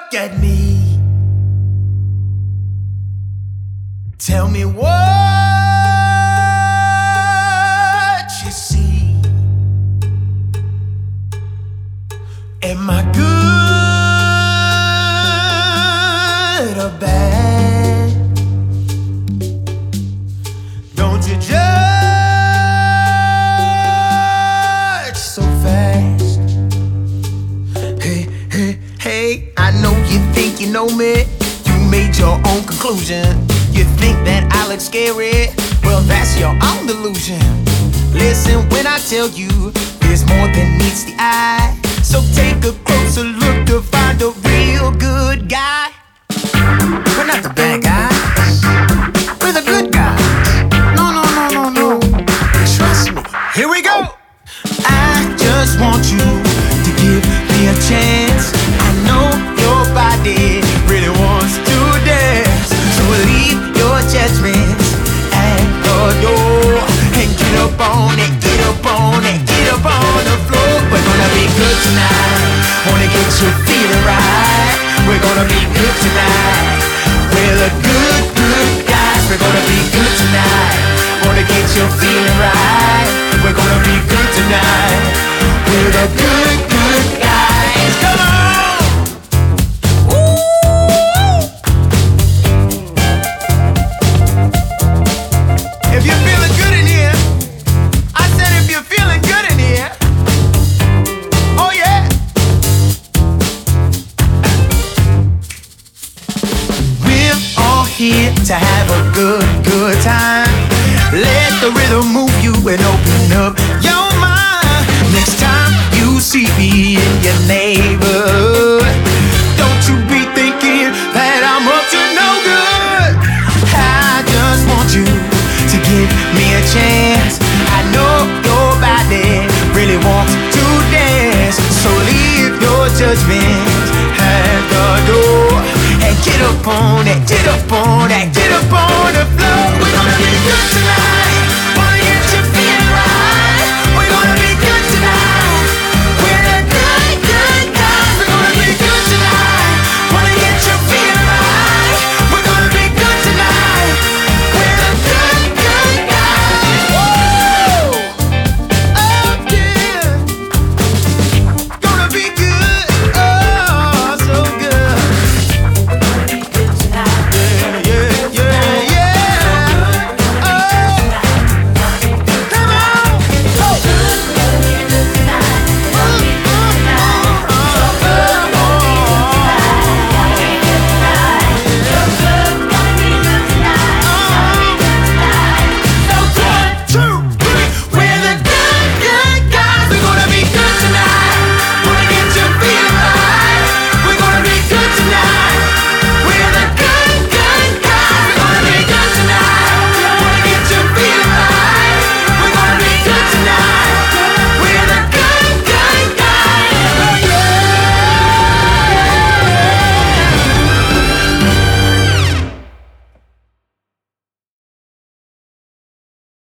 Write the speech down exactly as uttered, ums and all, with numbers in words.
look at me. Tell me what you see. Am I good or bad? Don't you judge so fast. Hey, hey, hey, I know you think you know me. You made your own conclusion. You think that I look scary? Well, that's your own delusion. Listen when I tell you there's more than meets the eye. So take a closer look to find a real good guy. We're not the bad guys, we're the good guys. No, no, no, no, no, trust me. Here we go. I just want you to give me a chance. I know your body really wants to dance. So leave your judgments at the door and get up on it, get up on it, get up on the floor. We're gonna be good tonight. Wanna get you feeling right. We're gonna be good tonight. We're the good, good guys. We're gonna be good tonight. Wanna get you feeling right. We're gonna be good tonight. We're the good, good guys. Come on! If you're feeling good in here, I said if you're feeling good in here, oh yeah. We're all here to have a good, good time. Let the rhythm move you and open up your mind. Next time you see me in your neighborhood, don't you be thinking that I'm up to no good. I just want you to give me a chance. I know your body really wants to dance. So leave your judgment at the door and get up on it, get up on